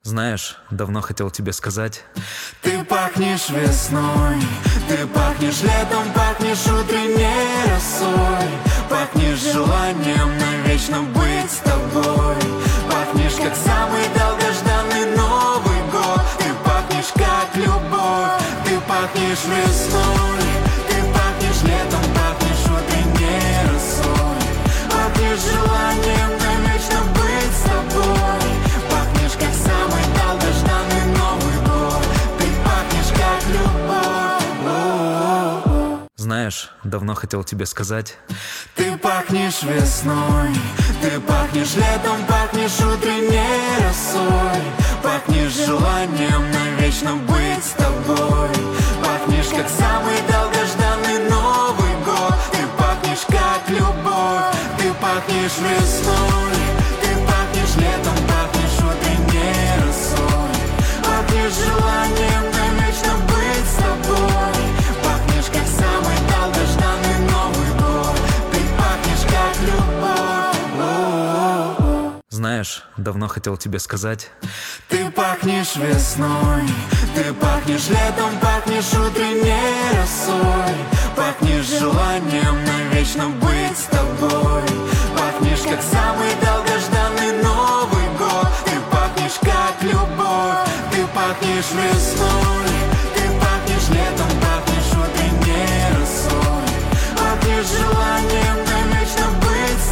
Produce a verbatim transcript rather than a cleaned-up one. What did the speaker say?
Знаешь, давно хотел тебе сказать. Ты пахнешь весной, ты пахнешь летом, пахнешь утренней росой, пахнешь желанием навечно быть с тобой, пахнешь как самый долгожданный Новый год, ты пахнешь как любовь, ты пахнешь весной, ты пахнешь летом, пахнешь утренней росой, пахнешь желанием навечно быть с тобой, пахнешь как самый долгожданный Новый год, ты пахнешь как любовь. Знаешь, давно хотел тебе сказать. Ты пахнешь весной, ты пахнешь летом, пахнешь утренней росой, пахнешь желанием навечно быть с тобой, пахнешь как самый долгожданный Новый год, ты пахнешь как любовь, ты пахнешь весной, ты пахнешь летом, пахнешь утренней росой, пахнешь желанием навечно быть с тобой, пахнешь как самый долгожданный Новый год, ты пахнешь как любовь. Знаешь, давно хотел тебе сказать. Ты пахнешь весной, ты пахнешь летом, пахнешь утренней росой, пахнешь желанием навечно быть с тобой, пахнешь как самый долгожданный Новый год, ты пахнешь как любовь, ты пахнешь весной.